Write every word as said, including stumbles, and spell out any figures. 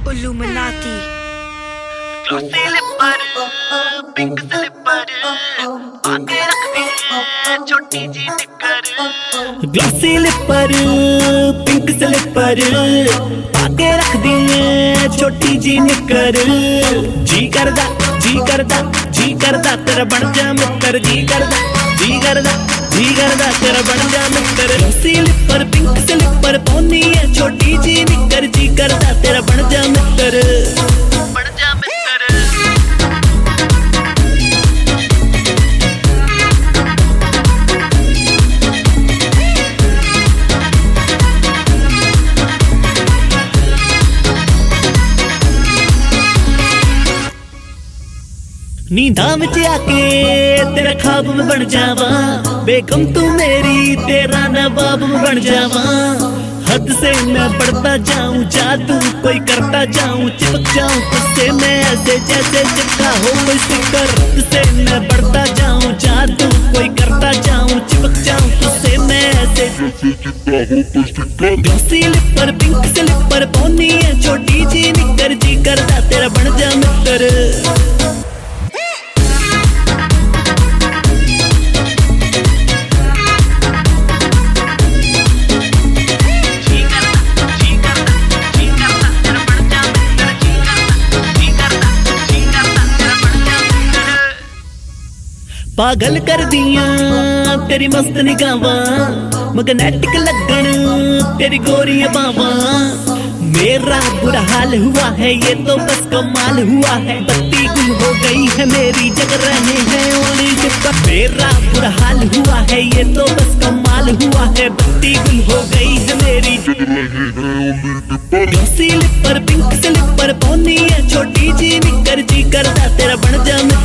Illuminati. Glossy lipper pink slipper आगे रखती है छोटी जी निकर। ग्लॉसी लिपर पिंक स्लिपर आगे रख दी है छोटी जी निकर। जी करदा जी करदा जी करदा तेरा बन जा मित्र। जी करदा जी करदा जी करदा तेरा बन जा मित्र। Glossy lipper pink slipper pony है छोटी जी निकर। जी करदा तेरा बन जा मित्र। बन जा मित्र। नींदा विच आके तेरा ख्वाब में बन जावा। बेगम तू मेरी तेरा नवाब में बन जावा। हद से मैं बढ़ता जाऊं जादू कोई करता जाऊं। चिपक जाऊं तुझसे मैं ऐसे जैसे चिपका हो कोई स्टिकर। हद से मैं बढ़ता जाऊं जादू कोई करता जाऊं। चिपक जाऊं तुझसे मैं ऐसे glossy lipper pink slipper pony है छोटी जी निकर। जी करदा तेरा बन जा मित्र। पागल कर दिया तेरी मस्त निगाहां। मैग्नेटिक लगन तेरी गोरियां बावां। मेरा बुरा हाल हुआ है ये तो बस कमाल हुआ है। बत्ती गुल हो गई है मेरी जग रहे हैं ओली चिपका। मेरा बुरा हाल हुआ है ये तो बस कमाल हुआ है। बत्ती गुल हो गई है मेरी जग रहे हैं। Glossy lipper pink slipper pony है छोटी जी निकर। जी करदा तेरा बन जा।